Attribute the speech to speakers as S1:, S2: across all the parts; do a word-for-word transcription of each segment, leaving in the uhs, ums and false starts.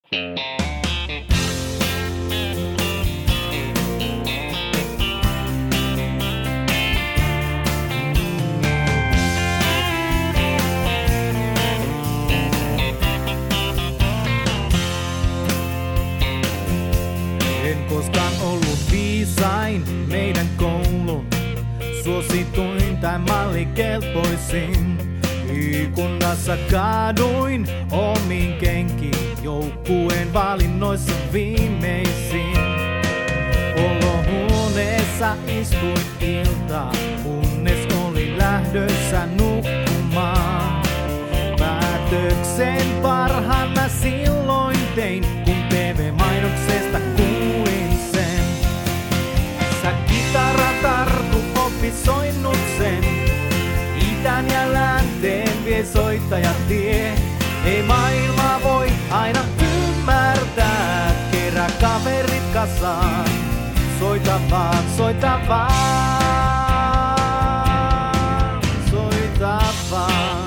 S1: En koskaan ollut viisain meidän koulun suosituin tai mallikelpoisin. Liikunnassa kaaduin omiin kenkiin, joukkueen valinnoissa viimeisin. Olohuoneessa istuin iltaa, kunnes oli lähdössä nukkumaan. Päätöksen parhaan mä silloin tein, kun T V-mainoksesta kuulin sen. Sä kitara tartu, oppi soinnut sen. Idän ja länteen vie soittaja tie. Ei maailma voi aina ymmärtää, kerää kaverit kasaan. Soita vaan, soita vaan, soita vaan.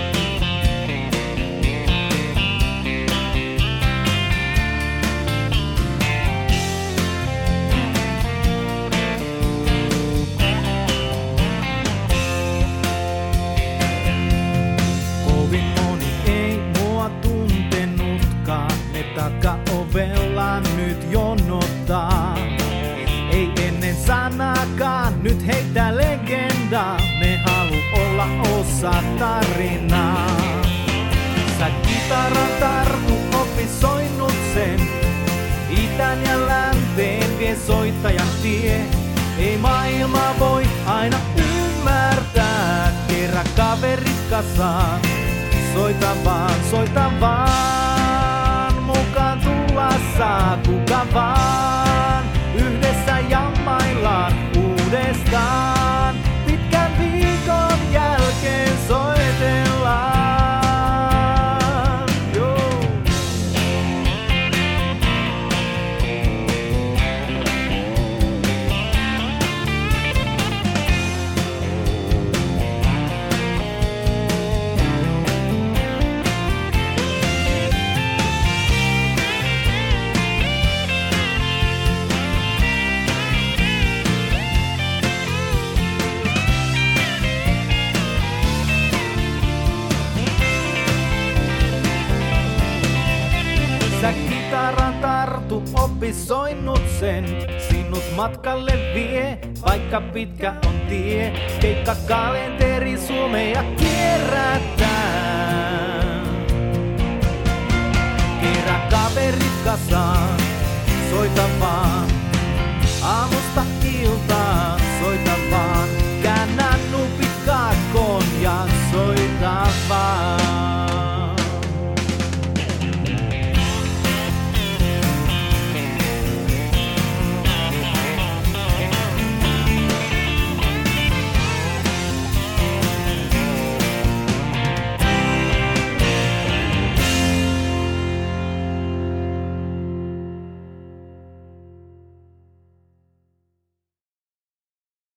S1: Takaovella nyt jonottaa. Ei ennen sanakaan nyt heitä legendaa. Ne halu olla osa tarinaa. Sä kitaran tartu, oppi soinnut sen. Idän ja länteen vie soittajan tie. Ei maailma voi aina ymmärtää, kerää kaverit kasaan. Soita vaan, soita vaan, mukaan tulla saa kuka vaan. Yhdessä jammaillaan uudestaan, pitkän viikon jälkeen soitellaan. Joo. Sä kitaran tartu, oppi soinnut sen. Sinut matkalle vie, vaikka pitkä on tie. Keikka kalenteri Suomea kierrätään. Kerää kaverit kasaan, soita